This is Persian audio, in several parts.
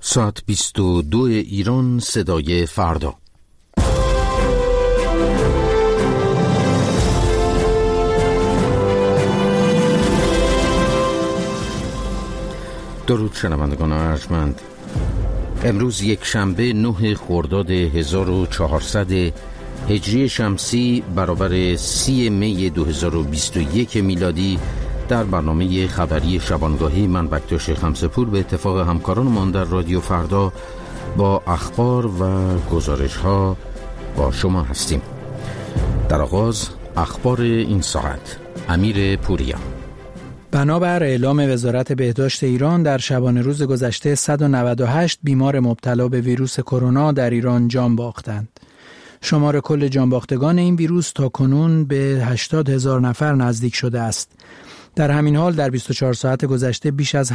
ساعت 22 ایران، صدای فردا. درود شنوندگان ارجمند. امروز یک شنبه 9 خرداد 1400 هجری شمسی برابر 30 می 2021 میلادی در برنامه خبری شبانگاهی من بکتاش خمسپور به اتفاق همکارانمان در رادیو فردا با اخبار و گزارش ها با شما هستیم. در آغاز اخبار این ساعت. امیر پوریا. بنابر اعلام وزارت بهداشت ایران در شبانه روز گذشته 198 بیمار مبتلا به ویروس کرونا در ایران جان باختند. شمار کل جانباختگان این ویروس تا کنون به 80,000 نفر نزدیک شده است. در همین حال در 24 ساعت گذشته بیش از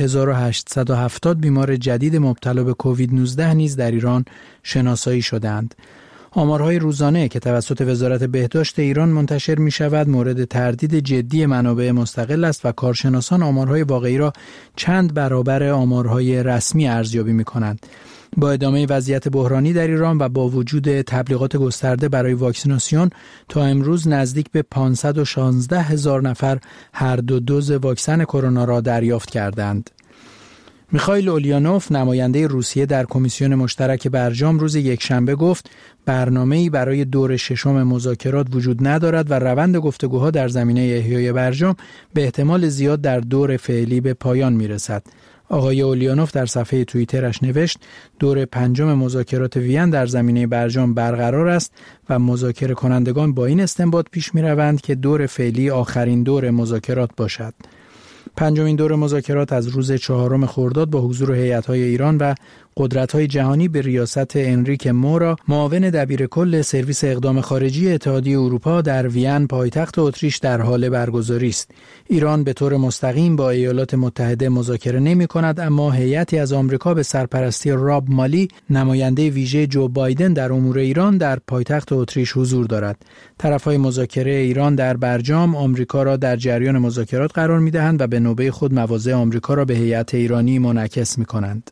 8870 بیمار جدید مبتلا به کووید 19 نیز در ایران شناسایی شدند. آمارهای روزانه که توسط وزارت بهداشت ایران منتشر می شود مورد تردید جدی منابع مستقل است و کارشناسان آمارهای واقعی را چند برابر آمارهای رسمی ارزیابی می کنند. با ادامه وضعیت بحرانی در ایران و با وجود تبلیغات گسترده برای واکسیناسیون تا امروز نزدیک به 516,000 نفر هر دو دوز واکسن کرونا را دریافت کردند. میخائیل اولیانوف نماینده روسیه در کمیسیون مشترک برجام روز یکشنبه گفت برنامه‌ای برای دور ششم مذاکرات وجود ندارد و روند گفتگوها در زمینه احیای برجام به احتمال زیاد در دور فعلی به پایان میرسد. آقای اولیانوف در صفحه توییترش نوشت دور پنجم مذاکرات وین در زمینه برجام برقرار است و مذاکره کنندگان با این استنباط پیش می روند که دور فعلی آخرین دور مذاکرات باشد. پنجمین دور مذاکرات از روز 4 خرداد با حضور هیئت‌های ایران و قدرت‌های جهانی به ریاست انریک مورا، معاون دبیرکل سرویس اقدام خارجی اتحادیه اروپا در وین پایتخت اتریش در حال برگزاری است. ایران به طور مستقیم با ایالات متحده مذاکره نمی‌کند، اما هیئتی از آمریکا به سرپرستی راب مالی، نماینده ویژه جو بایدن در امور ایران، در پایتخت اتریش حضور دارد. طرف‌های مذاکره ایران در برجام آمریکا را در جریان مذاکرات قرار می‌دهند و به نوبه خود مواضع آمریکا را به هیئت ایرانی منعکس می‌کنند.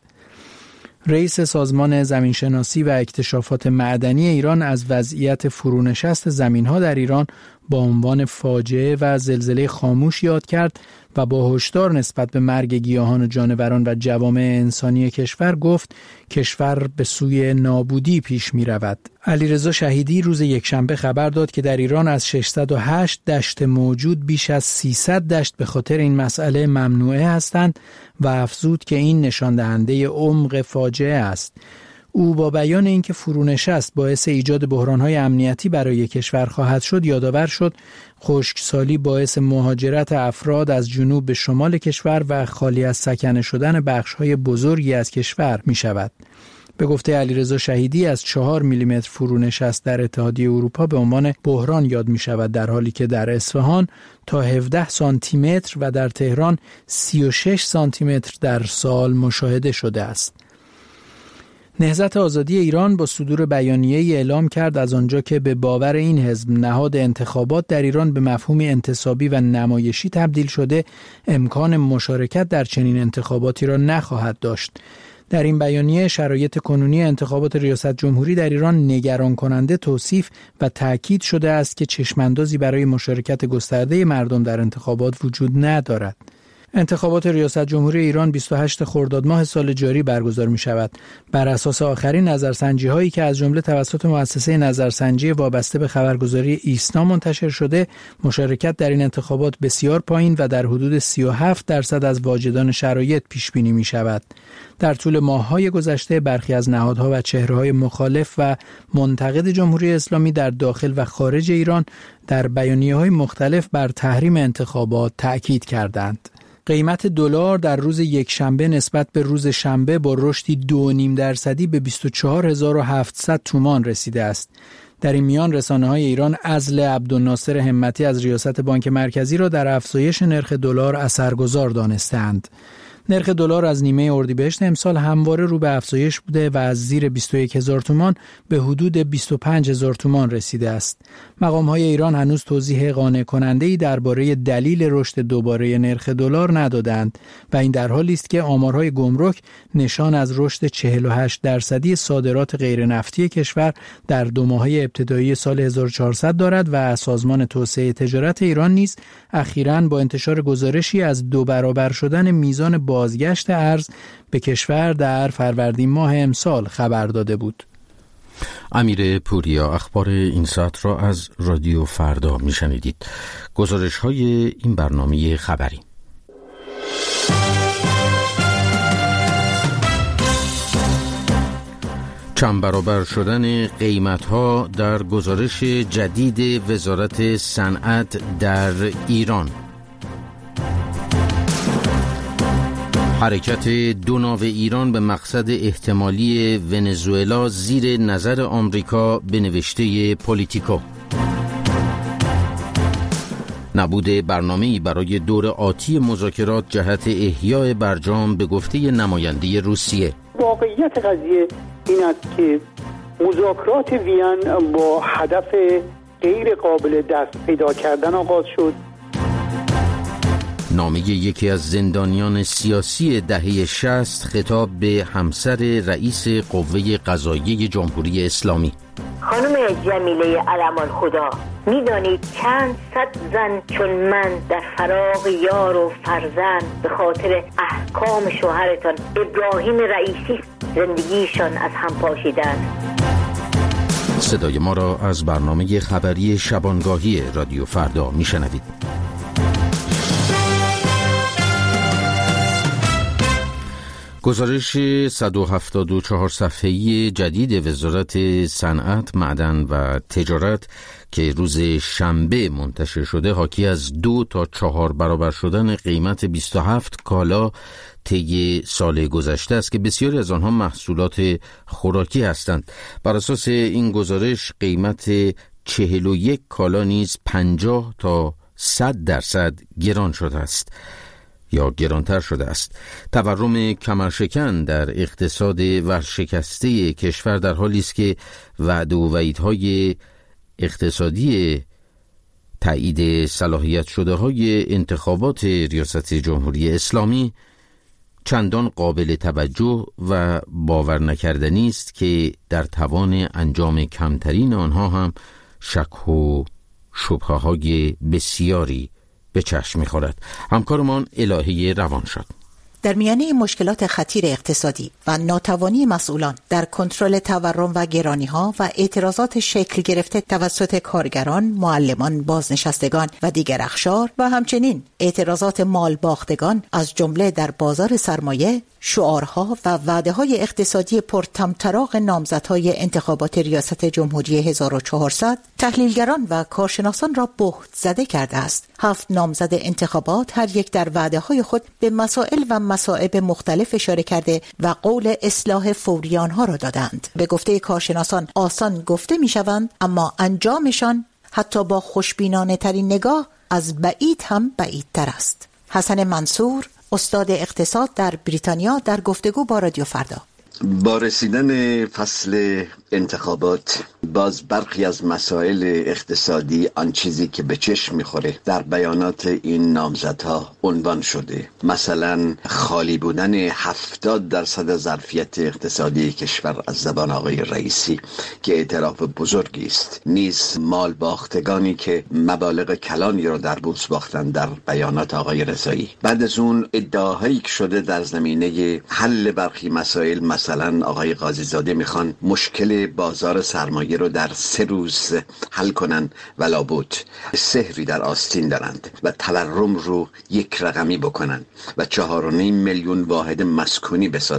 رئیس سازمان زمینشناسی و اکتشافات معدنی ایران از وضعیت فرونشست زمین‌ها در ایران با عنوان فاجعه و زلزله خاموش یاد کرد و با هشدار نسبت به مرگ گیاهان و جانوران و جوامع انسانی کشور گفت کشور به سوی نابودی پیش می رود. علیرضا شهیدی روز یکشنبه خبر داد که در ایران از 608 دشت موجود بیش از 300 دشت به خاطر این مسئله ممنوعه هستند و افزود که این نشان دهنده عمق فاجعه است. او با بیان اینکه فرونشست باعث ایجاد بحران‌های امنیتی برای کشور خواهد شد یادآور شد خشکسالی باعث مهاجرت افراد از جنوب به شمال کشور و خالی از سکنه شدن بخش‌های بزرگی از کشور می‌شود. به گفته علیرضا شهیدی از 4 میلیمتر فرونشست در اتحادیه اروپا به عنوان بحران یاد می‌شود، در حالی که در اصفهان تا 17 سانتی متر و در تهران 36 سانتی متر در سال مشاهده شده است. نهضت آزادی ایران با صدور بیانیه‌ای اعلام کرد از آنجا که به باور این حزب نهاد انتخابات در ایران به مفهومی انتصابی و نمایشی تبدیل شده، امکان مشارکت در چنین انتخاباتی را نخواهد داشت. در این بیانیه شرایط کنونی انتخابات ریاست جمهوری در ایران نگران کننده توصیف و تأکید شده است که چشماندازی برای مشارکت گسترده مردم در انتخابات وجود ندارد. انتخابات ریاست جمهوری ایران 28 خرداد ماه سال جاری برگزار می شود. بر اساس آخرین نظرسنجی هایی که از جمله توسط مؤسسه نظرسنجی وابسته به خبرگزاری ایسنا منتشر شده، مشارکت در این انتخابات بسیار پایین و در حدود 37% از واجدان شرایط پیش بینی می شود. در طول ماه‌های گذشته برخی از نهادها و چهره‌های مخالف و منتقد جمهوری اسلامی در داخل و خارج ایران در بیانیه‌های مختلف بر تحریم انتخابات تأکید کردند. قیمت دلار در روز یکشنبه نسبت به روز شنبه با رشدی 2.5% به 24700 تومان رسیده است. در این میان رسانه‌های ایران عزل عبدالناصر همتی از ریاست بانک مرکزی را در افزایش نرخ دلار اثرگذار دانسته‌اند. نرخ دلار از نیمه اردیبهشت امسال همواره رو به افزایش بوده و از زیر 21,000 تومان به حدود 25,000 تومان رسیده است. مقام‌های ایران هنوز توضیح قانع کننده‌ای درباره دلیل رشد دوباره نرخ دلار ندادند و این در حالی است که آمارهای گمرک نشان از رشد 48% صادرات غیر نفتی کشور در 2 ماهه ابتدایی سال 1400 دارد و سازمان توسعه تجارت ایران نیز اخیراً با انتشار گزارشی از 2 برابر شدن میزان بازگشت ارز به کشور در فروردین ماه امسال خبر داده بود. امیر پوریا، اخبار این ساعت را از رادیو فردا میشنیدید. گزارش های این برنامه خبری. چند برابر شدن قیمت‌ها در گزارش جدید وزارت صنعت در ایران. حرکت 2 ناو ایران به مقصد احتمالی ونزوئلا زیر نظر آمریکا به نوشته پولیتیکو. نبود برنامه‌ای برای دور آتی مذاکرات جهت احیای برجام به گفته نماینده روسیه. واقعیت قضیه این است که مذاکرات وین با هدف غیر قابل دست پیدا کردن آغاز شد. نامه یکی از زندانیان سیاسی دهه 60 خطاب به همسر رئیس قوه قضاییه جمهوری اسلامی. خانم جمیله علمان خدا، میدانید چند صد زن چون من در فراق یار و فرزند به خاطر احکام شوهرتان ابراهیم رئیسی زندگیشان از هم پاشیدند. صدای ما را از برنامه خبری شبانگاهی رادیو فردا میشنوید. گزارش 174 صفحه‌ای جدید وزارت صنعت، معدن و تجارت که روز شنبه منتشر شده حاکی از 2 تا 4 برابر شدن قیمت 27 کالا طی سال گذشته است که بسیاری از آنها محصولات خوراکی هستند. بر اساس این گزارش قیمت 41 کالا نیز 50 تا 100% گران شده است یا گرانتر شده است. تورم کمرشکن در اقتصاد ورشکسته کشور در حالی است که وعده و وعیدهای اقتصادی تایید صلاحیت شده های انتخابات ریاست جمهوری اسلامی چندان قابل توجه و باور نکردنی است که در توان انجام کمترین آنها هم شک و شبهه های بسیاری به چشم می‌خورد. همکارمان الهه روانشاد در میانه مشکلات خطیر اقتصادی و ناتوانی مسئولان در کنترل تورم و گرانی‌ها و اعتراضات شکل گرفته توسط کارگران، معلمان، بازنشستگان و دیگر اقشار و همچنین اعتراضات مال باختگان از جمله در بازار سرمایه، شعارها و وعده‌های اقتصادی پرطمطراق نامزدهای انتخابات ریاست جمهوری 1400 تحلیلگران و کارشناسان را بهت زده کرده است. 7 نامزد انتخابات هر یک در وعده‌های خود به مسائل و مصائب مختلف اشاره کرده و قول اصلاح فوری آنها را دادند. به گفته کارشناسان آسان گفته می‌شوند، اما انجامشان حتی با خوشبینانه ترین نگاه از بعید هم بعیدتر است. حسن منصور، استاد اقتصاد در بریتانیا، در گفتگو با رادیو فردا: با رسیدن فصل انتخابات باز برخی از مسائل اقتصادی، آن چیزی که به چشم میخوره در بیانات این نامزدها عنوان شده. مثلا خالی بودن 70% ظرفیت اقتصادی کشور از زبان آقای رئیسی که اعتراف بزرگی است. نیز مال باختگانی که مبالغ کلانی را در بورس باختن در بیانات آقای رضایی. بعد از اون ادعاهایی که شده در زمینه حل برخی مسائل، مثلا آقای قاضی زاده میخوان مشکل بازار سرمایه رو در 3 روز حل کنن و لابد سحری در آستین دارند و تورم رو 1 رقمی بکنن و 4.5 میلیون واحد مسکونی بسازن.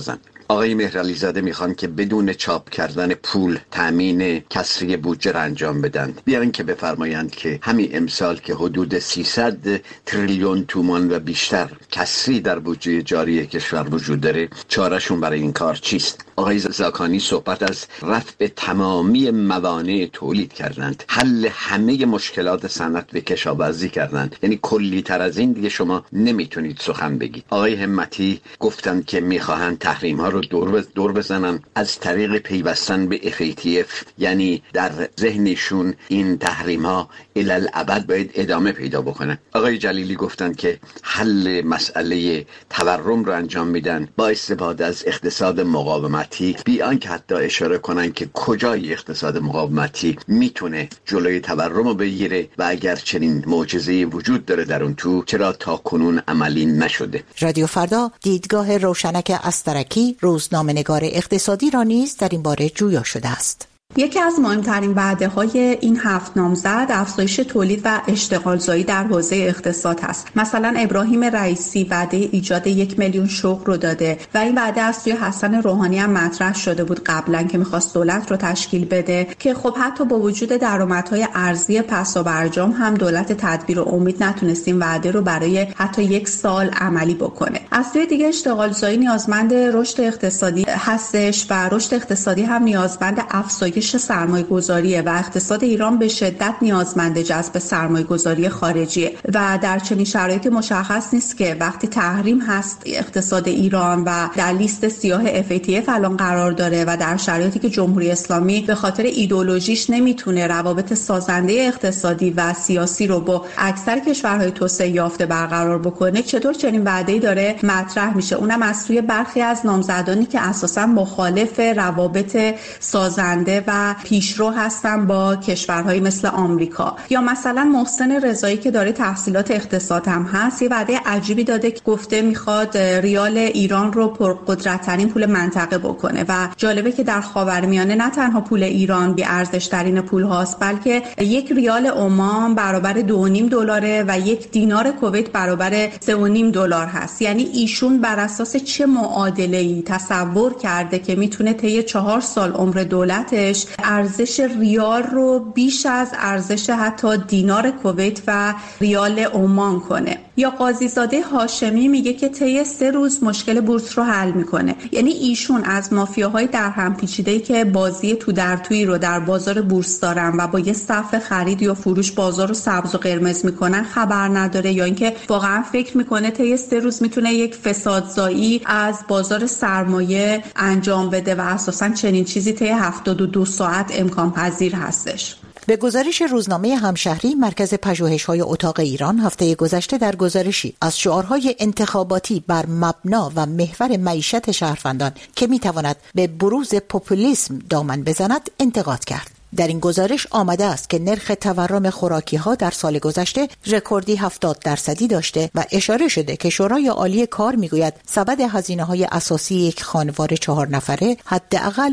آقای مهرعلی زاده میخوان که بدون چاپ کردن پول تامین کسری بودجه را انجام بدن، بیان که بفرمایند که همین امسال که حدود 300 تریلیون تومان و بیشتر کسری در بودجه جاری کشور وجود داره، چارهشون برای این کار چیست؟ آقای زاکانی صحبت از رفع تمامی موانع تولید کردند، حل همه مشکلات صنعت به کشاورزی کردند. یعنی کلی تر از این دیگه شما نمیتونید سخن بگید. آقای همتی گفتند که میخواهند تحریم ها رو دور بزنن از طریق پیوستن به FATF، یعنی در ذهنشون این تحریم ها الالعبد باید ادامه پیدا بکنن. آقای جلیلی گفتند که حل مسئله تورم رو انجام میدن با استفاده از اقتصاد مقاومتی، بیان که حتی اشاره کنن که کجای اقتصاد مقاومتی میتونه جلوی تورم رو بگیره و اگر چنین معجزه‌ای وجود داره در اون تو، چرا تا کنون عملی نشده. رادیو فردا دیدگاه روشنک استرکی، روزنامه‌نگار اقتصادی را نیز در این باره جویا شده است. یکی از مهمترین وعده‌های این 7 نامزد افزایش تولید و اشتغالزایی در حوزه اقتصاد است. مثلا ابراهیم رئیسی وعده ایجاد 1 میلیون شغل رو داده و این وعده از سوی حسن روحانی هم مطرح شده بود قبلا که می‌خواست دولت رو تشکیل بده، که خب حتی با وجود درآمدهای ارزی پس و برجام هم دولت تدبیر و امید نتونست این وعده رو برای حتی 1 سال عملی بکنه. از سوی دیگه اشتغالزایی نیازمند رشد اقتصادی هستش و رشد اقتصادی هم نیازمند افزایش سرمایه‌گذاریه و اقتصاد ایران به شدت نیازمند جذب سرمایه‌گذاری خارجیه و در چنین شرایطی مشخص نیست که وقتی تحریم هست اقتصاد ایران و در لیست سیاه FATF الان قرار داره و در شرایطی که جمهوری اسلامی به خاطر ایدئولوژیش نمیتونه روابط سازنده اقتصادی و سیاسی رو با اکثر کشورهای توسعه یافته برقرار بکنه، چطور چنین وعده‌ای داره مطرح میشه، اونم از سوی برخی از نامزدانی که اساساً مخالف روابط سازنده و پیشرو هستن با کشورهای مثل آمریکا. یا مثلا محسن رضایی که داره تحصیلات اقتصاد هم هست، یه وعده عجیبی داده که گفته میخواد ریال ایران رو پرقدرت‌ترین پول منطقه بکنه و جالبه که در خاورمیانه نه تنها پول ایران بی ارزش ترین پول هاست، بلکه 1 ریال عمان برابر 2.5 دلاره و 1 دینار کویت برابر 3.5 دلار هست. یعنی ایشون بر اساس چه معادله‌ای تصور کرده که میتونه طی 4 سال عمر دولتش ارزش ریال رو بیش از ارزش حتی دینار کویت و ریال عمان کنه. یا قاضیزاده هاشمی میگه که طی 3 روز مشکل بورس رو حل میکنه. یعنی ایشون از مافیاهای در هم پیچیده‌ای که بازی تو در تویی رو در بازار بورس دارن و با یه صف خرید یا فروش بازار رو سبز و قرمز میکنن خبر نداره، یا اینکه واقعا فکر میکنه طی 3 روز میتونه یک فسادزایی از بازار سرمایه انجام بده و اساسا چنین چیزی طی 72 ساعت امکان پذیر هستش. به گزارش روزنامه همشهری، مرکز پژوهش‌های اتاق ایران هفته گذشته در گزارشی از شعارهای انتخاباتی بر مبنا و محور معیشت شهروندان که می‌تواند به بروز پوپولیسم دامن بزند انتقاد کرد. در این گزارش آمده است که نرخ تورم خوراکی‌ها در سال گذشته رکوردی 70% داشته و اشاره شده که شورای عالی کار میگوید سبد هزینه‌های اساسی یک خانوار 4 نفره حداقل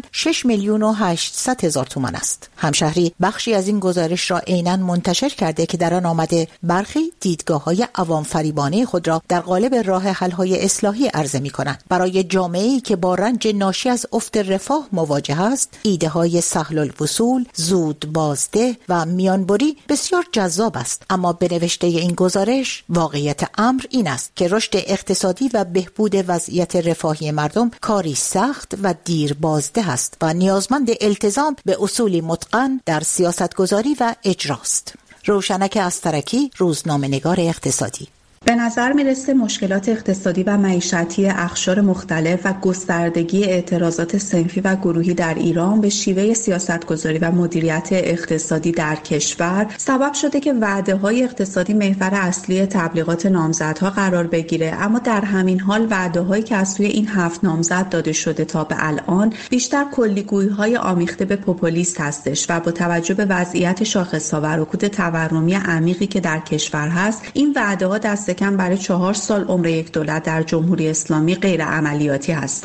6,800,000 تومان است. همشهری بخشی از این گزارش را عیناً منتشر کرده که در آن آمده برخی دیدگاه‌های عوام فریبانه خود را در قالب راه حل‌های اصلاحی عرضه می‌کنند. برای جامعه‌ای که با رنج ناشی از افت رفاه مواجه است، ایده‌های سهل الوصول، زود بازده و میانبری بسیار جذاب است، اما به نوشته این گزارش واقعیت امر این است که رشد اقتصادی و بهبود وضعیت رفاهی مردم کاری سخت و دیر بازده است و نیازمند التزام به اصولی متقن در سیاستگذاری و اجراست. روشنک استرکی، روزنامه‌نگار اقتصادی. به نظر میرسه مشکلات اقتصادی و معیشتی اقشار مختلف و گستردگی اعتراضات صنفی و گروهی در ایران به شیوه سیاستگذاری و مدیریت اقتصادی در کشور سبب شده که وعده‌های اقتصادی محور اصلی تبلیغات نامزدها قرار بگیره، اما در همین حال وعده‌هایی که از سوی این 7 نامزد داده شده تا به الان بیشتر کلیگویی‌های آمیخته به پوپولیست هستش و با توجه به وضعیت شاخص‌ها و رکود تورمی عمیقی که در کشور هست، این وعده‌ها دست کم برای 4 سال عمر یک دولت در جمهوری اسلامی غیر عملیاتی هستند.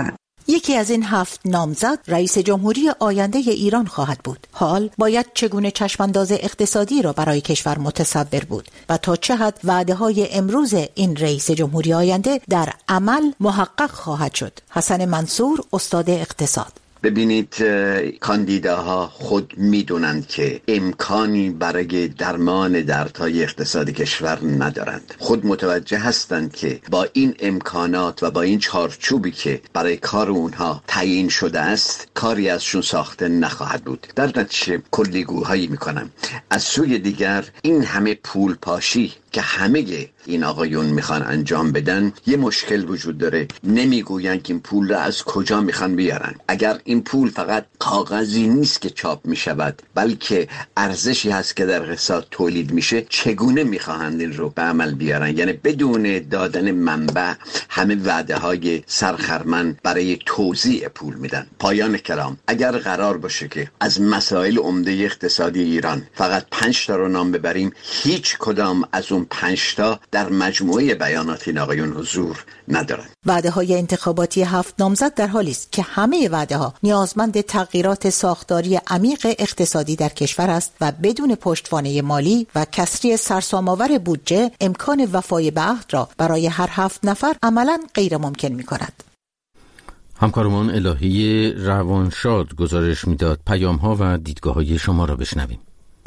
یکی از این 7 نامزد رئیس جمهوری آینده ایران خواهد بود. حال باید چگونه چشمانداز اقتصادی را برای کشور متصور بود و تا چه حد وعده‌های امروز این رئیس جمهوری آینده در عمل محقق خواهد شد. حسن منصور، استاد اقتصاد. ببینید، کاندیداها خود میدونند که امکانی برای درمان دردهای اقتصادی کشور ندارند. خود متوجه هستند که با این امکانات و با این چارچوبی که برای کار اونها تعیین شده است کاری ازشون ساخته نخواهد بود. در نتیجه کلیگوهایی میکنم. از سوی دیگر این همه پول پاشی که همه این آقایون میخوان انجام بدن، یه مشکل وجود داره. نمیگوین که این پول را از کجا میخوان بیارن. اگر این پول فقط کاغذی نیست که چاپ میشود، بلکه ارزشی هست که در اقتصاد تولید میشه، چگونه میخواهند این رو به عمل بیارن؟ یعنی بدون دادن منبع همه وعده های سرخرمن برای توزیع پول میدن. پایان کلام، اگر قرار باشه که از مسائل عمده اقتصادی ایران فقط 5 تا رو نام ببریم، هیچ کدام از اون 5 تا در مجموعه بیانات این آقایون حضور ندارند. وعده‌های انتخاباتی 7 نامزد در حالی است که همه وعده‌ها نیازمند تغییرات ساختاری عمیق اقتصادی در کشور است و بدون پشتوانه مالی و کسری سرسام‌آور بودجه امکان وفای به عهد را برای هر 7 نفر عملاً غیر ممکن می‌کند. همکارمان الهی روانشاد گزارش میداد. پیام‌ها و دیدگاه‌های شما را بشنویم.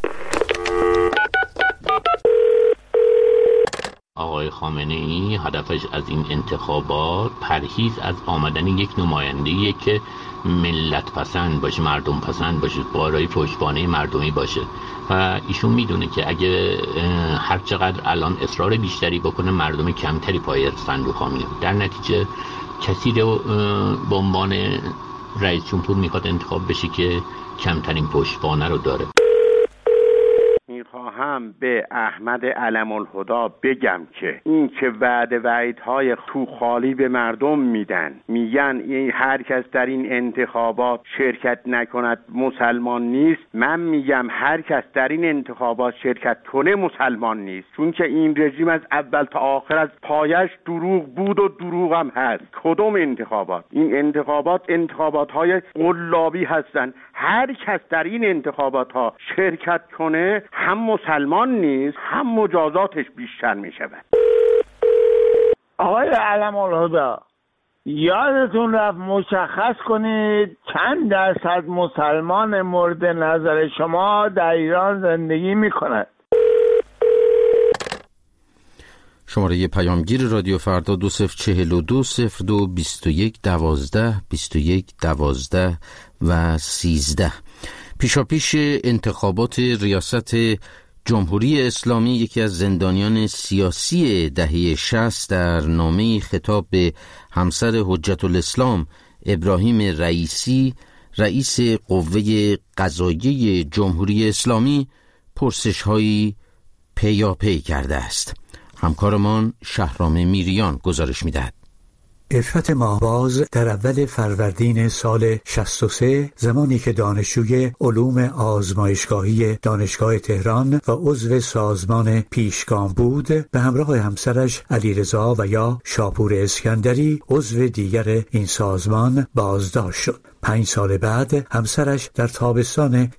آقای خامنه‌ای هدفش از این انتخابات پرهیز از آمدن یک نماینده‌ای که ملت پسند باشه، مردم پسند باشه، بالای پشتوانه مردمی باشه و ایشون میدونه که اگه هر چقدر الان اصرار بیشتری بکنه مردم کمتری پای صندوق ها میاد. در نتیجه کسی رو به عنوان رئیس جمهور میخواد انتخاب بشه که کمترین پشتوانه رو داره. میخواهم به احمد علم‌الهدی بگم که این که وعدهای تو خالی به مردم میدن، میگن این هر کس در این انتخابات شرکت نکند مسلمان نیست، من میگم هر کس در این انتخابات شرکت کنه مسلمان نیست، چون که این رژیم از اول تا آخر از پایش دروغ بود و دروغ هم هست. کدوم انتخابات؟ این انتخابات های قلابی هستن. هر کس در این انتخابات ها شرکت کنه هم مسلمان نیست هم مجازاتش بیشتر می شود. آقای علم‌الهدی، یادتون رفت مشخص کنید چند درصد مسلمان مورد نظر شما در ایران زندگی می کند؟ شماره پیامگیر رادیو فردا 2042 02 21 12 21 12 و 13. پیشاپیش انتخابات ریاست جمهوری اسلامی، یکی از زندانیان سیاسی دهه 60 در نامه‌ای خطاب به همسر حجت الاسلام ابراهیم رئیسی، رئیس قوه قضاییه جمهوری اسلامی، پرسش‌هایی پیاپی کرده است. همکارمان شهرام میریان گزارش می‌دهد. عفت ماهباز در اول فروردین سال 63 زمانی که دانشجوی علوم آزمایشگاهی دانشگاه تهران و عضو سازمان پیشگام بود، به همراه همسرش علیرضا و یا شاپور اسکندری عضو دیگر این سازمان بازداشت شد. 5 سال بعد همسرش در تابستان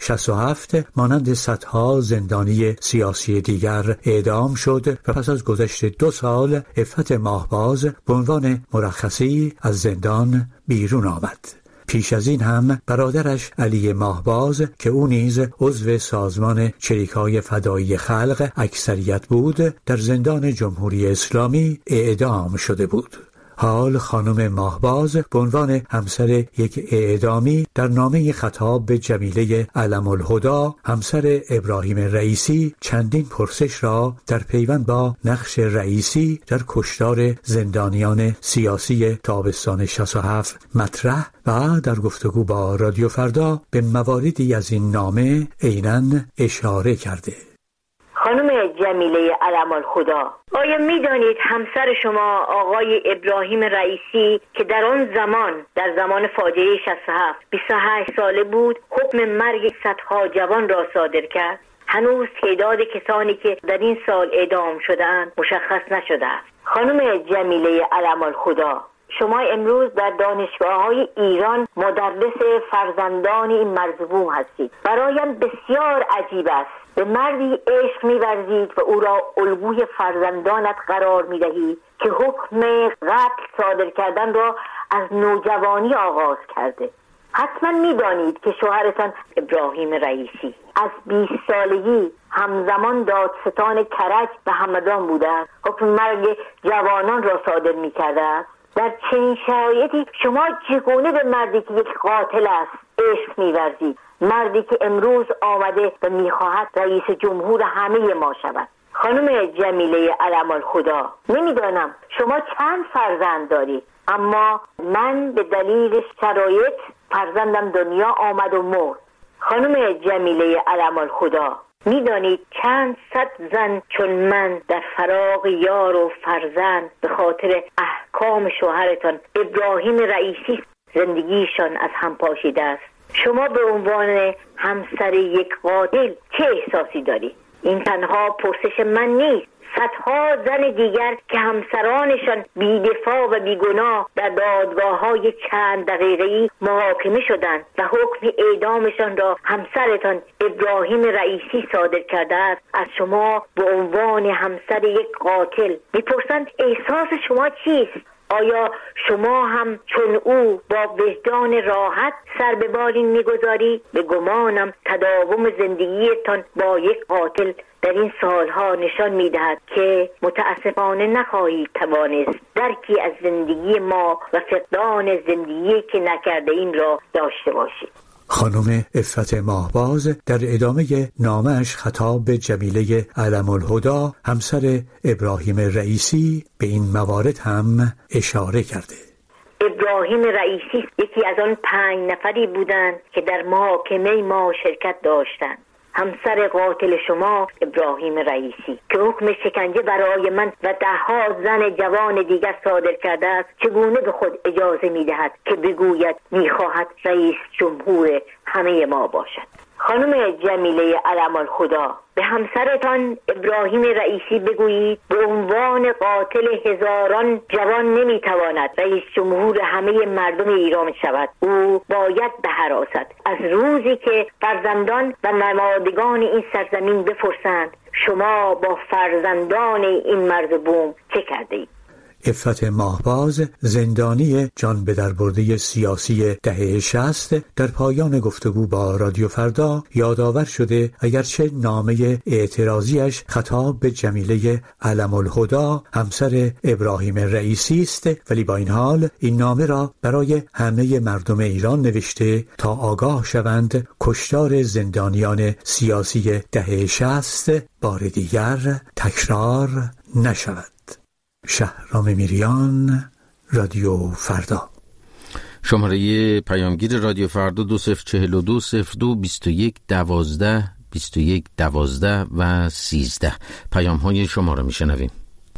67 مانند صدها زندانی سیاسی دیگر اعدام شد و پس از گذشت 2 سال عفت ماهباز به عنوان مرخصی از زندان بیرون آمد. پیش از این هم برادرش علی ماهباز که او نیز عضو سازمان چریک‌های فدایی خلق اکثریت بود، در زندان جمهوری اسلامی اعدام شده بود. حال خانم ماهباز به عنوان همسر یک اعدامی در نامه خطاب به جمیله علم‌الهدی همسر ابراهیم رئیسی چندین پرسش را در پیوند با نقش رئیسی در کشتار زندانیان سیاسی تابستان 67 مطرح و در گفتگو با رادیو فردا به مواردی از این نامه عیناً اشاره کرده. خانم جمیله علم‌الهدی، آیا میدانید همسر شما آقای ابراهیم رئیسی که در آن زمان در زمان فاجعه 67 28 ساله بود، حکم مرگ صدها جوان را صادر کرد؟ هنوز تعداد کسانی که در این سال اعدام شده‌اند مشخص نشده است. خانم جمیله علم‌الهدی، شما امروز در دانشگاه‌های ایران مدرس فرزندان این مرزبوم هستید. برایم بسیار عجیب است به مردی عشق می‌ورزید و او را الگوی فرزندانت قرار می‌دهی که حکم قتل صادر کردن را از نوجوانی آغاز کرده. حتما می‌دانید که شوهرتان ابراهیم رئیسی از 20 سالگی همزمان دادستان کرج و همدان بوده است، حکم مرگ جوانان را صادر می‌کرده است. در چنین شرایطی شما چگونه به مردی که یک قاتل است عشق می‌ورزید؟ مردی که امروز آمده و می‌خواهد رئیس جمهور همه ما شود. خانم جمیله علم الخدا، نمی‌دانم شما چند فرزند دارید، اما من به دلیل شرایط فرزندم دنیا آمد و مرد. خانم جمیله علم الخدا، میدانید چند صد زن چون من در فراق یار و فرزند به خاطر احکام شوهرتان ابراهیم رئیسی زندگیشان از هم پاشیده است. شما به عنوان همسر یک قاتل چه احساسی دارید؟ این تنها پرسش من نیست. صدها زن دیگر که همسرانشان بی‌دفاع و بیگناه در دادگاه‌های چند دقیقه‌ای محاکمه شدند و حکم اعدامشان را همسرتان ابراهیم رئیسی صادر کرده است، از شما به عنوان همسر یک قاتل می‌پرسند احساس شما چیست؟ آیا شما هم چون او با وجدان راحت سر به بالین می‌گذارید؟ به گمانم تداوم زندگیتان با یک قاتل در این سالها نشان می‌دهد که متاسفانه نخواهید توانست درکی از زندگی ما و فقدان زندگی که نکرده این را داشته باشید. خانم عفت ماهباز در ادامه نامه‌اش خطاب به جمیله علم الهدی همسر ابراهیم رئیسی به این موارد هم اشاره کرده. ابراهیم رئیسی یکی از آن 5 نفری بودند که در محاکمه ما شرکت داشتند. همسر قاتل شما ابراهیم رئیسی که حکم شکنجه برای من و ده‌ها زن جوان دیگر صادر کرده است، چگونه به خود اجازه می‌دهد که بگوید می‌خواهد رئیس جمهور همه ما باشد؟ خانم جمیله علم الخدا، به همسرتان ابراهیم رئیسی بگویید به عنوان قاتل هزاران جوان نمیتواند رئیس جمهور همه مردم ایران شود. او باید بهراست از روزی که فرزندان و نمادگان این سرزمین بپرسند شما با فرزندان این مرزبوم چه کرده اید؟ عفت ماهباز زندانی جان به دربرده سیاسی دهه 60 در پایان گفتگو با رادیو فردا یادآور شده اگرچه نامه اعتراضیش خطاب به جمیله علم الهدی همسر ابراهیم رئیسی است، ولی با این حال این نامه را برای همه مردم ایران نوشته تا آگاه شوند کشتار زندانیان سیاسی دهه 60 بار دیگر تکرار نشود. شهرام میریان، رادیو فردا. شماره پیامگیر رادیو فردا 2042 02 21 12 21 12 و 13. پیام های شما را میشنویم.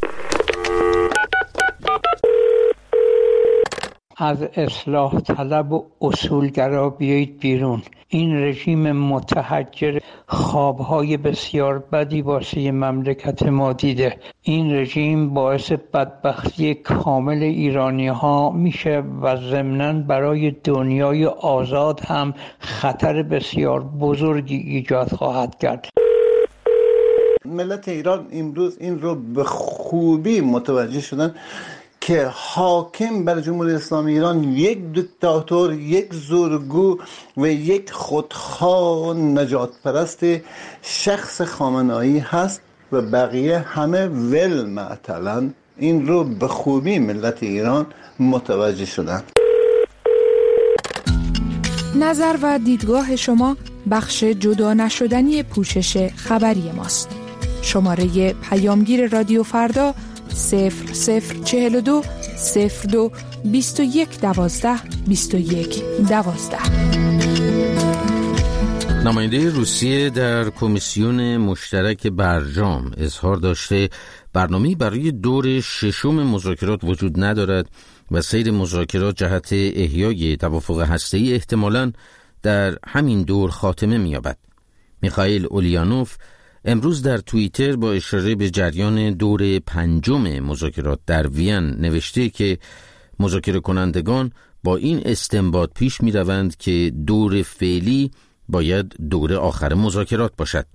از اصلاح طلب و اصولگرا بیایید بیرون. این رژیم متحجر خوابهای بسیار بدی واسه مملکت ما دیده. این رژیم باعث بدبختی کامل ایرانی ها میشه و ضمناً برای دنیای آزاد هم خطر بسیار بزرگی ایجاد خواهد کرد. ملت ایران امروز این رو به خوبی متوجه شدن که حاکم بر جمهوری اسلامی ایران یک دیکتاتور، یک زورگو و یک خودخواه نجات پرست شخص خامنه‌ای هست و بقیه همه ول معطلن. این رو به خوبی ملت ایران متوجه شدن. نظر و دیدگاه شما بخش جدا نشدنی پوشش خبری ماست. شماره پیامگیر رادیو فردا 0042 02 21 12 21 12. نماینده روسیه در کمیسیون مشترک برجام اظهار داشته برنامه‌ای برای دور ششم مذاکرات وجود ندارد و سیر مذاکرات جهت احیای توافق هسته‌ای احتمالاً در همین دور خاتمه می‌یابد. میخائیل اولیانوف امروز در توییتر با اشاره به جریان دور 5 مذاکرات در وین نوشته که مذاکره کنندگان با این استنباط پیش می روند که دور فعلی باید دور آخر مذاکرات باشد.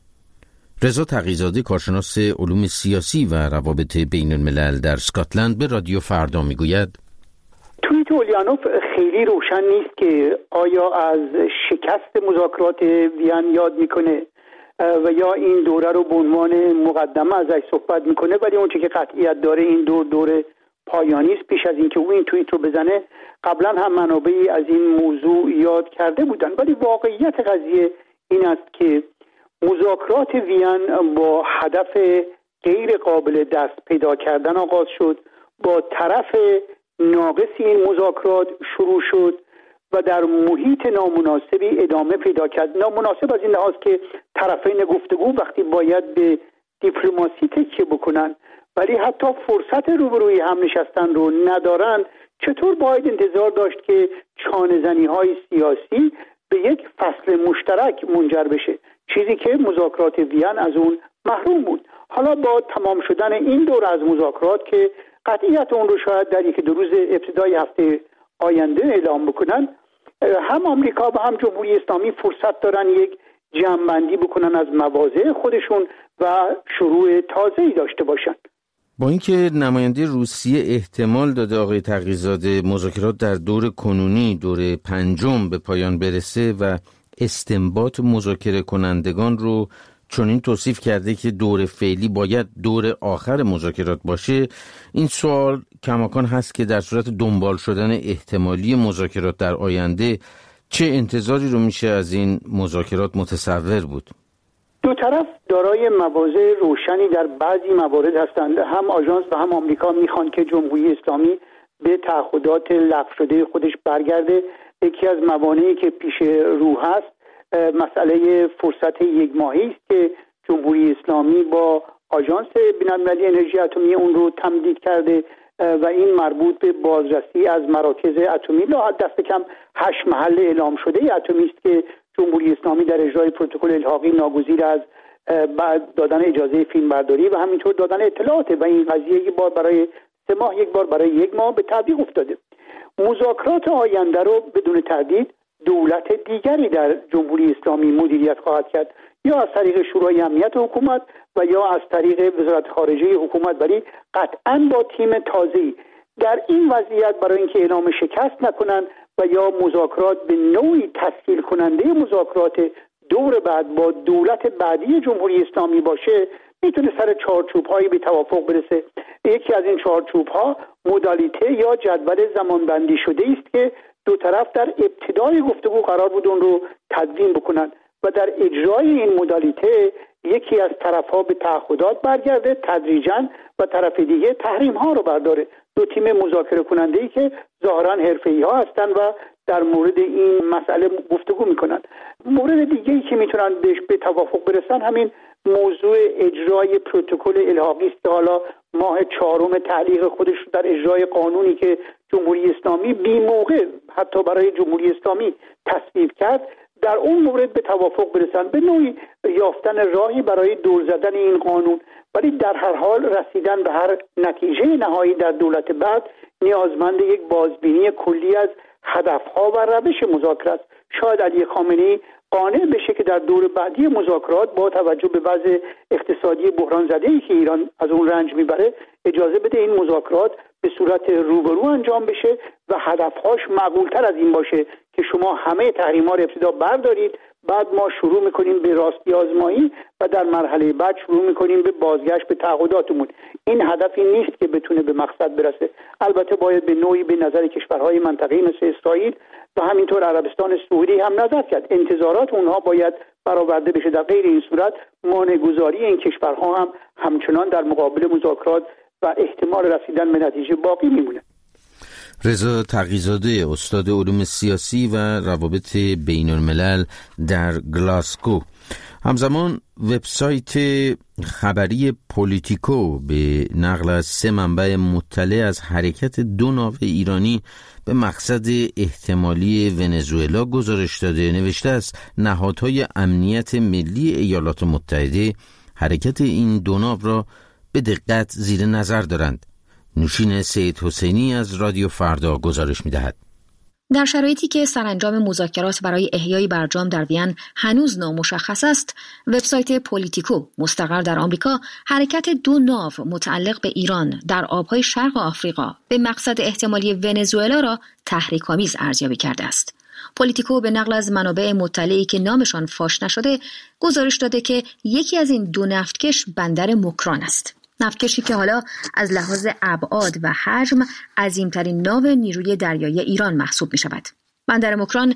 رضا تقی‌زاده کارشناس علوم سیاسی و روابط بین الملل در اسکاتلند به رادیو فردا می گوید توییت اولیانوف خیلی روشن نیست که آیا از شکست مذاکرات وین یاد میکنه و یا این دوره رو به عنوان مقدمه ازش صحبت میکنه، ولی اون چیزی که قطعیت داره این دور پایانی است. پیش از اینکه او این توییت رو بزنه قبلا هم منابعی از این موضوع یاد کرده بودن، ولی واقعیت قضیه این است که مذاکرات وین با هدف غیر قابل دست پیدا کردن آغاز شد، با طرف ناقصی این مذاکرات شروع شد و در محیط نامناسبی ادامه پیدا کرد. نامناسب از این لحاظ که طرفین گفتگو وقتی باید به دیپلماسی تکیه بکنن ولی حتی فرصت روبروی هم نشستن رو ندارن، چطور باید انتظار داشت که چانه‌زنی‌های سیاسی به یک فصل مشترک منجر بشه، چیزی که مذاکرات وین از اون محروم بود. حالا با تمام شدن این دور از مذاکرات که قطعیت اون رو شاید در یک دو روز ابتدای هفته آینده اعلام بکنن، هم آمریکا و هم جمهوری اسلامی فرصت دارن یک جمع‌بندی بکنن از مواضع خودشون و شروع تازه‌ای داشته باشن. با اینکه نماینده روسیه احتمال داده آقای تقی‌زاده مذاکرات در دور کنونی دور پنجم به پایان برسه و استنباط مذاکره کنندگان رو چنین توصیف کرده که دور فعلی باید دور آخر مذاکرات باشه، این سوال کماکان هست که در صورت دنبال شدن احتمالی مذاکرات در آینده چه انتظاری رو میشه از این مذاکرات متصور بود؟ دو طرف دارای مواضع روشنی در بعضی موارد هستند. هم آژانس و هم آمریکا میخوان که جمهوری اسلامی به تعهدات لغو شده خودش برگرده. یکی از موانعی که پیش رو هست مسئله فرصت یک ماهی است که جمهوری اسلامی با آژانس بین‌المللی انرژی اتمی اون رو تمدید کرده و این مربوط به بازرسی از مراکز اتمی دست کم 8 محل اعلام شده اتمی است که جمهوری اسلامی در اجرای پروتکل الحاقی ناگزیر از بعد دادن اجازه فیلمبرداری و همینطور دادن اطلاعات و این قضیه یک بار برای 3 ماه یک بار برای 1 ماه به تعویق افتاده. مذاکرات آینده رو بدون تردید دولت دیگری در جمهوری اسلامی مدیریت خواهد کرد، یا از طریق شورای امنیت حکومت و یا از طریق وزارت خارجه حکومت، ولی قطعاً با تیم تازه‌ای. در این وضعیت برای اینکه اعلام شکست نکنن و یا مذاکرات به نوعی تسهیل کننده مذاکرات دور بعد با دولت بعدی جمهوری اسلامی باشه، میتونه سر چارچوب‌هایی به توافق برسه. یکی از این چارچوب‌ها مدالیته یا جدول زمانبندی شده است که دو طرف در ابتدای گفتگو قرار بود اون رو تدوین بکنن و در اجرای این مدالیته یکی از طرف‌ها به تعهدات برگرده تدریجاً و طرف دیگه تحریم‌ها رو برداره. دو تیم مذاکره کننده‌ای که ظاهراً حرفه‌ای‌ها هستن و در مورد این مسئله گفتگو میکنن. مورد دیگه‌ای که میتونن بهش به توافق برسن همین موضوع اجرای پروتکل الحاقی است که حالا ماه 4 تعلیق خودش در اجرای قانونی که جمهوری اسلامی بی موقع حتی برای جمهوری اسلامی تصویب کرد، در اون مورد به توافق برسن، به نوعی یافتن راهی برای دور زدن این قانون. ولی در هر حال رسیدن به هر نتیجه نهایی در دولت بعد نیازمند یک بازبینی کلی از هدفها و روش مذاکرات. شاید علی خامنه‌ای قانع بشه که در دور بعدی مذاکرات با توجه به وضع اقتصادی بحران زده‌ای که ایران از اون رنج میبره اجازه بده این مذاکرات به صورت روبرو انجام بشه و هدفهاش معقول‌تر از این باشه که شما همه تحریم‌ها رو ابتدا بردارید، بعد ما شروع میکنیم به راستی آزمایی و در مرحله بعد شروع میکنیم به بازگشت به تعهداتمون. این هدفی نیست که بتونه به مقصد برسه. البته باید به نوعی به نظر کشورهای منطقه‌ای مثل اسرائیل و همینطور عربستان سعودی هم نظر کرد. انتظارات اونها باید برآورده بشه. در غیر این صورت مانع‌گذاری این کشورها هم همچنان در مقابل مذاکرات و احتمال رسیدن به نتیجه باقی میمونه. رضا تقی‌زاده استاد علوم سیاسی و روابط بین الملل در گلاسگو. همزمان وبسایت خبری پولیتیکو به نقل از 3 منبع مطلع از حرکت 2 ناو ایرانی به مقصد احتمالی ونزوئلا گزارش داده. نوشته است نهادهای امنیت ملی ایالات متحده حرکت این 2 ناو را به دقت زیر نظر دارند. نوشین سید حسینی از رادیو فردا گزارش می‌دهد. در شرایطی که سرانجام مذاکرات برای احیای برجام در وین هنوز نامشخص است، وبسایت پولیتیکو مستقر در آمریکا حرکت 2 ناو متعلق به ایران در آبهای شرق آفریقا به مقصد احتمالی ونزوئلا را تحریک‌آمیز ارزیابی کرده است. پولیتیکو به نقل از منابع مطلعی که نامشان فاش نشده گزارش داده که یکی از این 2 نفتکش بندر مکران است. نفتکشی که حالا از لحاظ ابعاد و حجم عظیمترین ناو نیروی دریایی ایران محسوب می شود. بندر مکران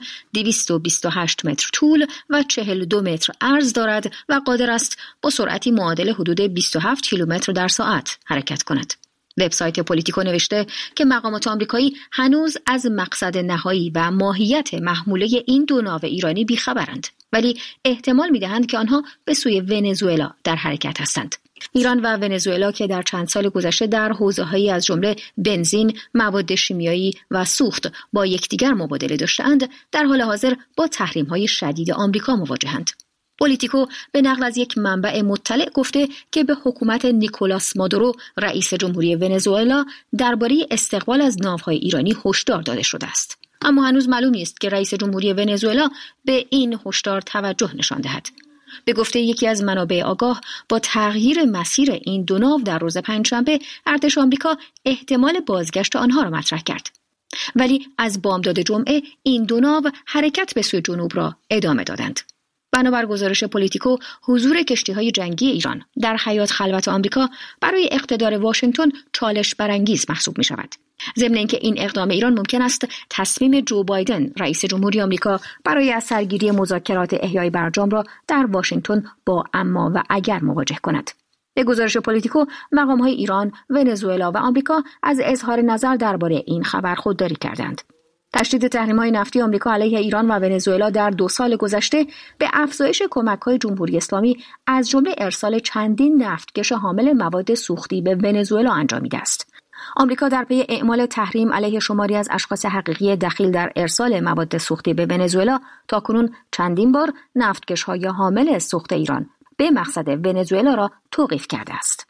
228 متر طول و 42 متر عرض دارد و قادر است با سرعتی معادل حدود 27 کیلومتر در ساعت حرکت کند. وبسایت پولیتیکو نوشته که مقامات آمریکایی هنوز از مقصد نهایی و ماهیت محموله این 2 ناو ایرانی بیخبرند، ولی احتمال می‌دهند که آنها به سوی ونزوئلا در حرکت هستند. ایران و ونزوئلا که در چند سال گذشته در حوزه‌هایی از جمله بنزین، مواد شیمیایی و سوخت با یکدیگر مبادله داشته‌اند، در حال حاضر با تحریم‌های شدید آمریکا مواجهند. پولیتیکو به نقل از یک منبع مطلع گفته که به حکومت نیکولاس مادورو رئیس جمهوری ونزوئلا درباره استقبال از ناوهای ایرانی هشدار داده شده است. اما هنوز معلوم نیست که رئیس جمهوری ونزوئلا به این هشدار توجه نشان دهد. به گفته یکی از منابع آگاه، با تغییر مسیر این 2 ناو در روز پنجشنبه، ارتش آمریکا احتمال بازگشت آنها را مطرح کرد. ولی از بامداد جمعه این 2 ناو حرکت به سوی جنوب را ادامه دادند. بنابر گزارش پولیتیکو، حضور کشتی‌های جنگی ایران در حیات خلوت آمریکا برای اقتدار واشنگتن چالش برانگیز محسوب می‌شود. ضمن اینکه این اقدام ایران ممکن است تصمیم جو بایدن رئیس جمهوری آمریکا برای از سرگیری مذاکرات احیای برجام را در واشنگتن با اما و اگر مواجه کند. به گزارش پولیتیکو، مقام‌های ایران، ونزوئلا و آمریکا از اظهار نظر درباره این خبر خودداری کردند. تشدید تحریم‌های نفتی آمریکا علیه ایران و ونزوئلا در 2 سال گذشته به افزایش کمک‌های جمهوری اسلامی از جمله ارسال چندین نفتکش حامل مواد سوختی به ونزوئلا انجامیده است. آمریکا در پی اعمال تحریم علیه شماری از اشخاص حقیقی دخیل در ارسال مواد سوختی به ونزوئلا تاکنون چندین بار نفتکش‌های حامل سوخت ایران به مقصد ونزوئلا را توقیف کرده است.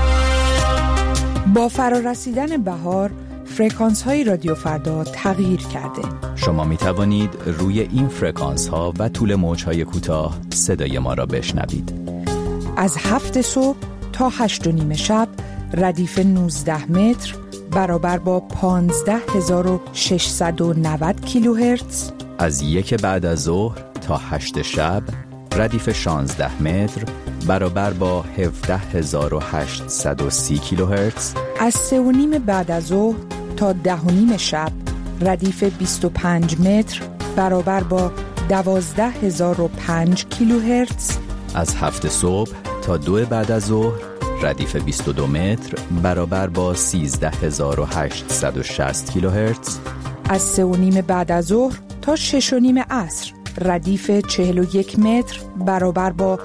با فرارسیدن بهار، فرکانس های رادیو فردا تغییر کرده. شما می توانید روی این فرکانس ها و طول موج های کوتاه صدای ما را بشنوید. از 7 صبح تا 8:30 شب ردیف 19 متر برابر با 15690 کیلوهرتز. از 1 بعد از ظهر تا 8 شب ردیف 16 متر برابر با 17830 کیلوهرتز. از 3:30 بعد از ظهر تا 10:30 شب ردیف 25 متر برابر با 12005 کیلوهرتز. از 7 صبح تا 2 بعد از ظهر ردیف 22 متر برابر با 13860 کیلوهرتز. از 3:30 بعد از ظهر تا 6:30 عصر ردیف 41 متر برابر با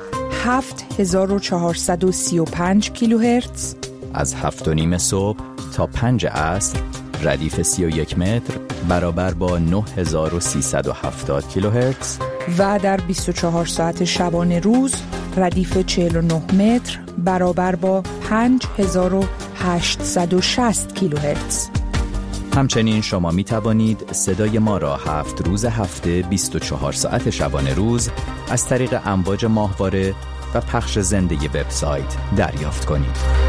7435 کیلوهرتز. از 7:30 صبح تا 5 عصر ردیف 31 متر برابر با 9370 کیلوهرتز. و در 24 ساعت شبانه روز ردیف 49 متر برابر با 5860 کیلوهرتز. همچنین شما می توانید صدای ما را 7 روز هفته 24 ساعت شبانه روز از طریق امواج ماهواره و پخش زنده وبسایت دریافت کنید.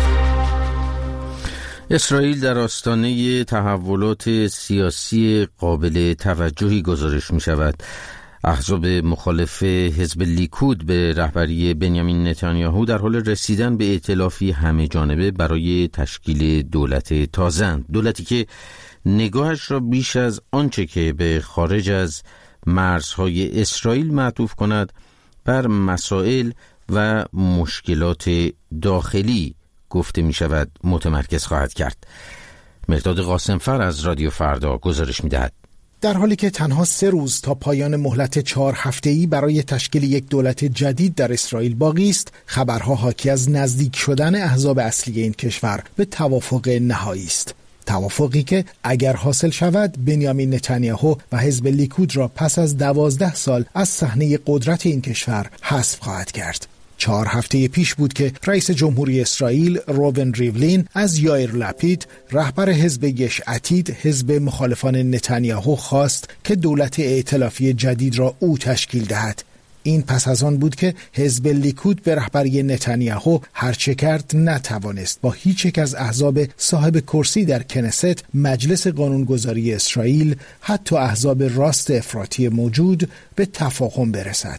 اسرائیل در آستانه تحولات سیاسی قابل توجهی گزارش می شود. احزاب مخالف حزب لیکود به رهبری بنیامین نتانیاهو در حال رسیدن به ائتلافی همه جانبه برای تشکیل دولت تازه‌اند. دولتی که نگاهش را بیش از آنچه که به خارج از مرزهای اسرائیل معطوف کند بر مسائل و مشکلات داخلی گفته می شود متمرکز خواهد کرد. مرداد قاسمفر از رادیو فردا گزارش می دهد. در حالی که تنها 3 روز تا پایان مهلت 4 هفته‌ای برای تشکیل یک دولت جدید در اسرائیل باقی است، خبرها حاکی از نزدیک شدن احزاب اصلی این کشور به توافق نهایی است. توافقی که اگر حاصل شود بنیامین نتانیاهو و حزب لیکود را پس از 12 سال از صحنه قدرت این کشور حذف خواهد کرد. 4 هفته پیش بود که رئیس جمهوری اسرائیل روون ریولین از یائیر لپید رهبر حزب یش عتید حزب مخالفان نتانیاهو خواست که دولت ائتلافی جدید را او تشکیل دهد. این پس از آن بود که حزب لیکود به رهبری نتانیاهو هرچه کرد نتوانست با هیچ یک از احزاب صاحب کرسی در کنست مجلس قانونگذاری اسرائیل، حتی احزاب راست افراطی موجود، به تفاهم برسد.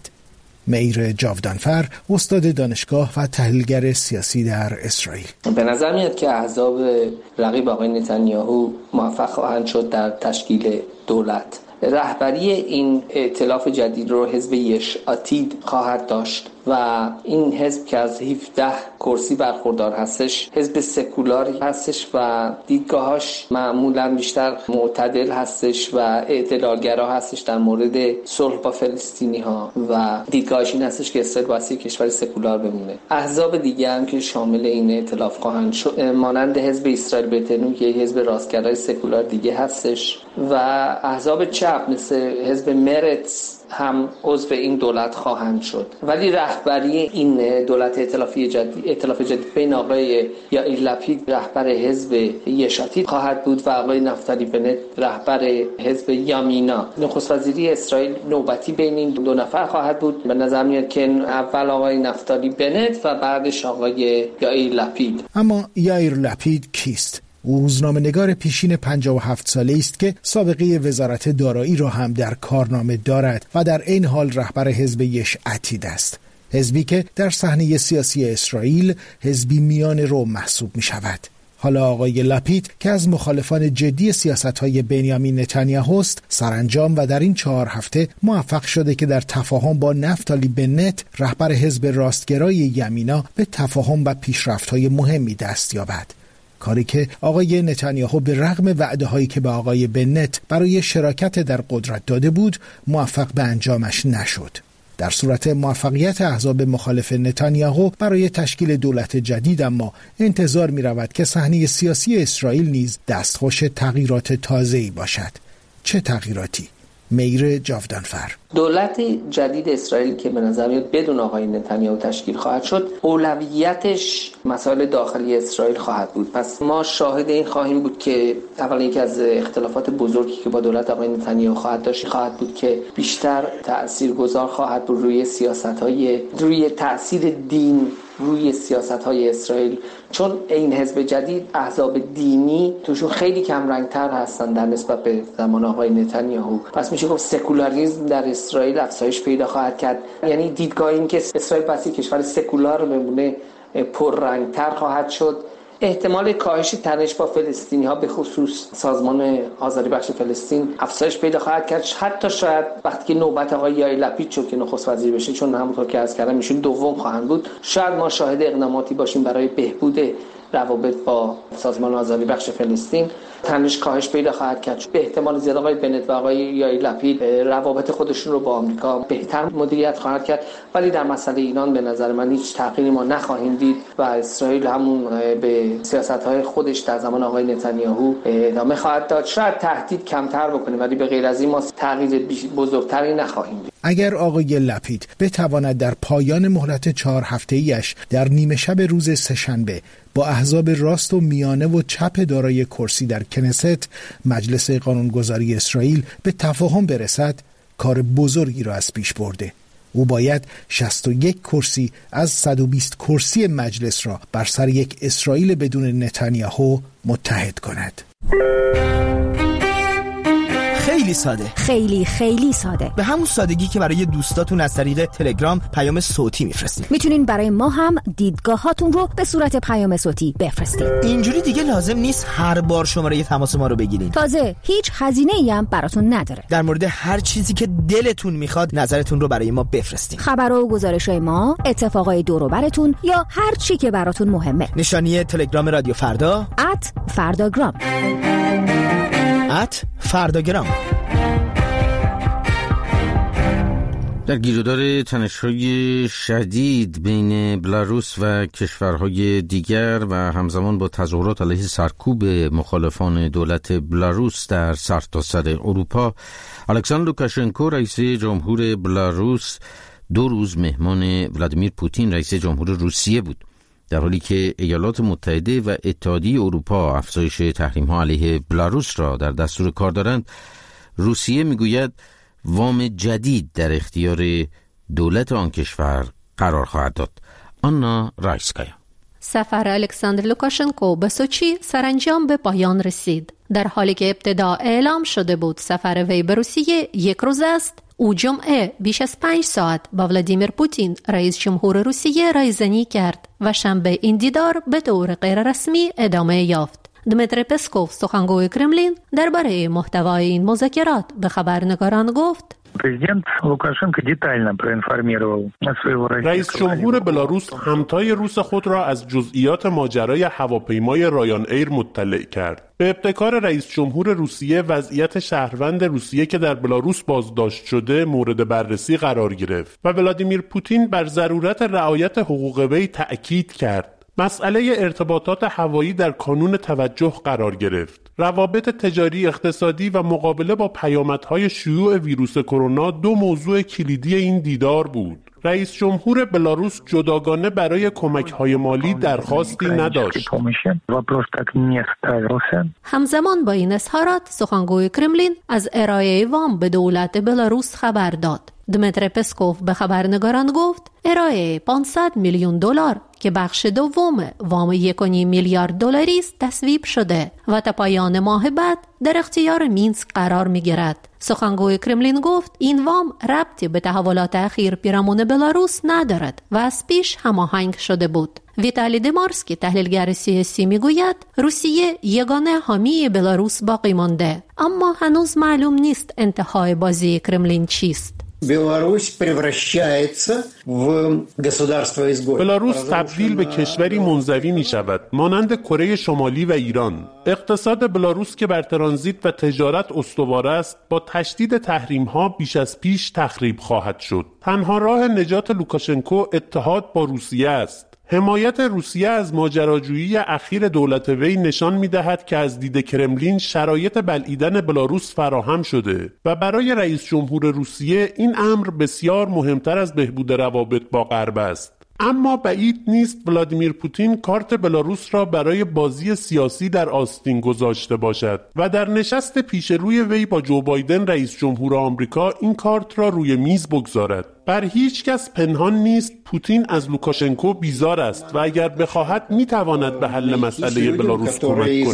میر جاودانفر، استاد دانشگاه و تحلیلگر سیاسی در اسرائیل: به نظر میاد که احزاب رقیب آقای نتانیاهو موفق خواهند شد در تشکیل دولت. رهبری این ائتلاف جدید رو حزب یش عتید خواهد داشت و این حزب که از 17 کرسی برخوردار هستش، حزب سکولاری هستش و دیدگاهاش معمولا بیشتر معتدل هستش و اعتدالگرا هستش در مورد صلح با فلسطینی ها و دیدگاهش این هستش که اسرائیل باید کشور سکولار بمونه. احزاب دیگه هم که شامل این ائتلاف خواهند شد مانند حزب اسرائیل بتنو که حزب راستگرای سکولار دیگه هستش و احزاب چپ مثل حزب مرتس هم عضو این دولت خواهند شد. ولی رهبری این دولت ائتلاف جدید بین آقای یائیر لپید رهبر حزب یش عتید خواهد بود و آقای نفتالی بنت رهبر حزب یامینا. نخست وزیری اسرائیل نوبتی بین این دو نفر خواهد بود. به نظر میاد که اول آقای نفتالی بنت و بعدش آقای یائیر لپید. اما یائیر لپید کیست؟ او روزنامه‌نگار پیشین 57 ساله است که سابقه وزارت دارایی را هم در کارنامه دارد و در این حال رهبر حزب یش عتید است. حزبی که در صحنه سیاسی اسرائیل حزبی میان رو محسوب می شود. حالا آقای لپید که از مخالفان جدی سیاست‌های بنیامین نتانیاهو است، سرانجام و در این 4 هفته موفق شده که در تفاهم با نفتالی بنت رهبر حزب راستگرای یمینا به تفاهم و پیشرفت‌های مهمی دست یابد. کاری که آقای نتانیاهو به رغم وعده‌هایی که به آقای بنت برای شراکت در قدرت داده بود موفق به انجامش نشد. در صورت موفقیت احزاب مخالف نتانیاهو برای تشکیل دولت جدید اما انتظار می رود که صحنه سیاسی اسرائیل نیز دستخوش تغییرات تازه‌ای باشد. چه تغییراتی؟ میر جاودانفر: دولت جدید اسرائیل که به نظر میاد بدون آقای نتانیاهو تشکیل خواهد شد، اولویتش مسائل داخلی اسرائیل خواهد بود. پس ما شاهد این خواهیم بود که اولا یکی از اختلافات بزرگی که با دولت آقای نتانیاهو خواهد داشت خواهد بود که بیشتر تاثیرگذار خواهد بود روی تاثیر دین روی سیاست‌های اسرائیل، چون این حزب جدید احزاب دینی توشون خیلی کم رنگ‌تر هستن در نسبت به زمان آقای نتانیاهو. پس میشه گفت سکولاریسم در اسرائیل افزایش پیدا خواهد کرد. یعنی دیدگاه این که اسرائیل بسی کشور سکولار بمونه پررنگ‌تر خواهد شد. احتمال کاهش تنش با فلسطینی ها به خصوص سازمان آزادی بخش فلسطین افزایش پیدا خواهد کرد. حتی شاید وقتی که نوبت آقای یائیر لپید شد که نخست وزیر بشه، چون همونطور که عرض کردم ایشون دوم خواهند بود، شاید ما شاهد اقداماتی باشیم برای بهبود روابط با سازمان آزادی بخش فلسطین. تنش کاهش پیدا خواهد کرد. به احتمال زیاد آقای بنت و آقای یائیر لپید روابط خودشون رو با آمریکا بهتر مدیریت خواهد کرد. ولی در مسئله ایران به نظر من هیچ تغییری ما نخواهیم دید و اسرائیل همون به سیاست‌های خودش در زمان آقای نتانیاهو ادامه خواهد داد. شاید تهدید کمتر بکنه ولی به غیر از این ما تغییر بزرگتری نخواهیم دید. اگر آقای لپید بتواند در پایان مهلت 4 هفته‌ایش در نیمه شب روز سه‌شنبه با احزاب راست و میانه و چپ دارای کرسی در کنست مجلس قانونگذاری اسرائیل به تفاهم برسد، کار بزرگی را از پیش برده. او باید 61 کرسی از 120 کرسی مجلس را بر سر یک اسرائیل بدون نتانیاهو متحد کند. خیلی ساده، خیلی ساده، به همون سادگی که برای دوستاتون از طریق تلگرام پیام صوتی میفرستید. میتونین برای ما هم دیدگاهاتون رو به صورت پیام صوتی بفرستید. اینجوری دیگه لازم نیست هر بار شماره تماس ما رو بگیرین. تازه هیچ هزینه‌ای هم براتون نداره. در مورد هر چیزی که دلتون میخواد نظرتون رو برای ما بفرستین. خبرها و گزارش‌های ما، اتفاقای دور و براتون یا هر چی که براتون مهمه. نشانی تلگرام رادیو فردا @فرداگرام. فرداگرام. در گیرودار تنش‌های شدید بین بلاروس و کشورهای دیگر و همزمان با تظاهرات علیه سرکوب مخالفان دولت بلاروس در سرتاسر اروپا، الکساندر لوکاشنکو رئیس جمهور بلاروس 2 روز مهمان ولادیمیر پوتین رئیس جمهور روسیه بود، در حالی که ایالات متحده و اتحادیه اروپا افزایش تحریم‌ها علیه بلاروس را در دستور کار دارند. روسیه میگوید وام جدید در اختیار دولت آن کشور قرار خواهد داد. آنا رایسکایا. سفر الکساندر لوکاشنکو به سوچی سرانجام به پایان رسید. در حالی که ابتدا اعلام شده بود سفر وی به روسیه 1 روز است، او جمعه بیش از 5 ساعت با ولادیمیر پوتین رئیس جمهور روسیه رایزنی کرد و شنبه این دیدار به طور غیر رسمی ادامه یافت. دمیتری پسکوف، سخنگوی کرملین، درباره محتوای این مذاکرات به خبرنگاران گفت: رئیس جمهور بلاروس همتای روس خود را از جزئیات ماجرای هواپیمای رایان ایر مطلع کرد. به ابتکار رئیس جمهور روسیه وضعیت شهروند روسیه که در بلاروس بازداشت شده مورد بررسی قرار گرفت و ولادیمیر پوتین بر ضرورت رعایت حقوق وی تأکید کرد. مسئله ارتباطات هوایی در کانون توجه قرار گرفت. روابط تجاری، اقتصادی و مقابله با پیامدهای شیوع ویروس کرونا 2 موضوع کلیدی این دیدار بود. رئیس جمهور بلاروس جداگانه برای کمک‌های مالی درخواستی نداشت. همزمان با این اظهارات، سخنگوی کرملین از ارائه وام به دولت بلاروس خبر داد. دمیتری پسکوف به خبرنگاران گفت ارائه 500 میلیون دلار که بخش دوم وام 1.5 میلیارد دلاری است تصویب شده و تا پایان ماه بعد در اختیار مینسک قرار می‌گیرد. سخنگوی کرملین گفت این وام ربطی به تحولات اخیر پیرامون بلاروس ندارد و از پیش هماهنگ شده بود. ویتالی دیمارسکی، تحلیلگر سیاسی، میگوید روسیه یگانه حامی بلاروس باقی مانده، اما هنوز معلوم نیست انتهای بازی کرملین چیست. بلاروس تبدیل به کشوری منزوی می شود مانند کره شمالی و ایران. اقتصاد بلاروس که بر ترانزیت و تجارت استوار است با تشدید تحریم ها بیش از پیش تخریب خواهد شد. تنها راه نجات لوکاشنکو اتحاد با روسیه است. حمایت روسیه از ماجراجویی اخیر دولت وی نشان می‌دهد که از دید کرملین شرایط بلعیدن بلاروس فراهم شده و برای رئیس جمهور روسیه این امر بسیار مهمتر از بهبود روابط با غرب است. اما بعید نیست ولادیمیر پوتین کارت بلاروس را برای بازی سیاسی در آستین گذاشته باشد و در نشست پیش روی وی با جو بایدن رئیس جمهور آمریکا این کارت را روی میز بگذارد. بر هیچ کس پنهان نیست پوتین از لوکاشنکو بیزار است و اگر بخواهد میتواند به حل مسئله بلاروس کمک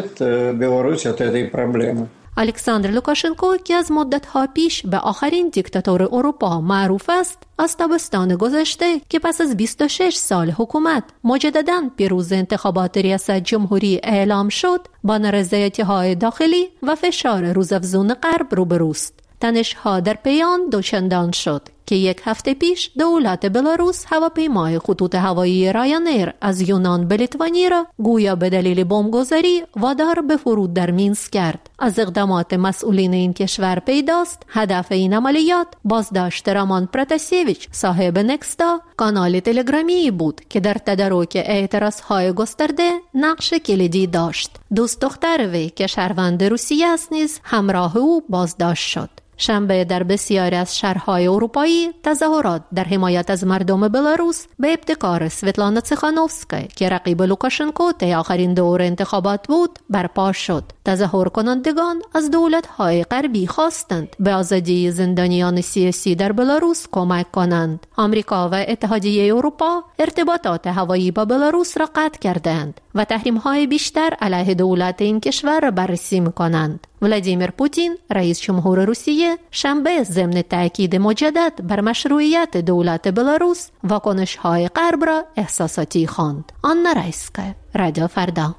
کند. الکساندر لوکاشنکو که از مدت‌ها پیش به آخرین دیکتاتور اروپا معروف است، از تابستان گذشته که پس از 26 سال حکومت مجدداً پیروز انتخابات ریاست جمهوری اعلام شد، با نارضایتی‌های داخلی و فشار روزافزون غرب روبروست. تنش‌ها در پیان دوچندان شد که 1 هفته پیش دولت بلاروس هواپیمای خطوط هوایی رایان ایر از یونان به لیتوانی را گویا به دلیل بمبگذاری وادار به فرود در مینسک کرد. از اقدامات مسئولین این کشور پیداست هدف این عملیات بازداشت رامان پراتاسیویچ صاحب نکستا، کانال تلگرامی بود که در تدارک اعتراضهای گسترده نقش کلیدی داشت. دوست دختر وی که شهروند روسیه است نیز همراه او بازداشت شد. شنبه در بسیاری از شهرهای اروپایی تظاهرات در حمایت از مردم بلاروس به ابتکار سویتلانا تیخانوفسکای که رقیب لوکاشنکو طی آخرین دور انتخابات بود برپا شد. تظاهر کنندگان از دولت‌های غربی خواستند به آزادی زندانیان سیاسی در بلاروس کمک کنند. آمریکا و اتحادیه اروپا ارتباطات هوایی با بلاروس را قطع کردند و تحریم‌های بیشتر علیه دولت این کشور را بررسی می‌کنند. ولادیمیر پوتین رئیس جمهور روسیه شنبه ضمن تأکید مجدد بر مشروعیت دولت بلاروس واکنش‌های غرب را احساساتی خواند. آنا رایسکایا، رادیو فردا.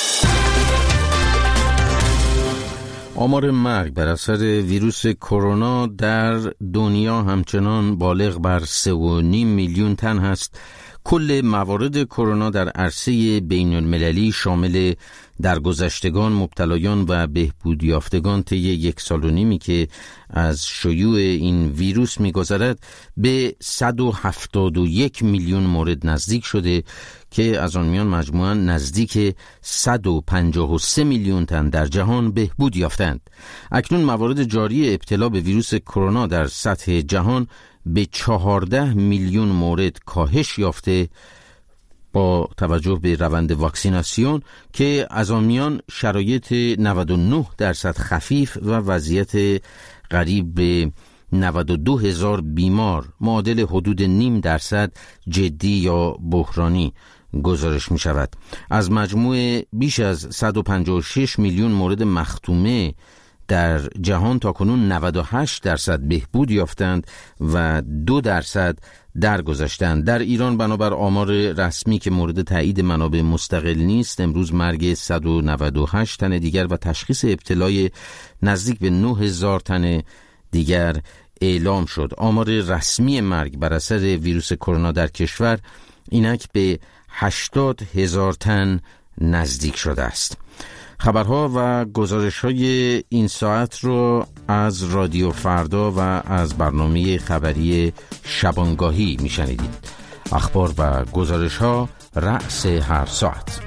آمار مرگ بر اثر ویروس کرونا در دنیا همچنان بالغ بر 3.5 میلیون تن هست. کل موارد کرونا در عرصه بین المللی شامل درگذشتگان، مبتلایان و بهبود یافتگان طی 1.5 سال که از شیوع این ویروس می‌گذرد به 171 میلیون مورد نزدیک شده که از آن میان مجموعاً نزدیک 153 میلیون تن در جهان بهبود یافتند. اکنون موارد جاری ابتلا به ویروس کرونا در سطح جهان به 14 میلیون مورد کاهش یافته با توجه به روند واکسیناسیون که از آن میان شرایط 99% خفیف و وضعیت قریب به 92,000 بیمار معادل حدود 0.5% جدی یا بحرانی گزارش می شود. از مجموع بیش از 156 میلیون مورد مختومه در جهان تاکنون 98% بهبود یافتند و 2% درگذشتند. در ایران بنابر آمار رسمی که مورد تایید منابع مستقل نیست، امروز مرگ 198 تن دیگر و تشخیص ابتلای نزدیک به 9,000 تن دیگر اعلام شد. آمار رسمی مرگ بر اثر ویروس کرونا در کشور اینک به 80,000 تن نزدیک شده است. خبرها و گزارش‌های این ساعت رو از رادیو فردا و از برنامه خبری شبانگاهی میشنیدید. اخبار و گزارش‌ها رأس هر ساعت.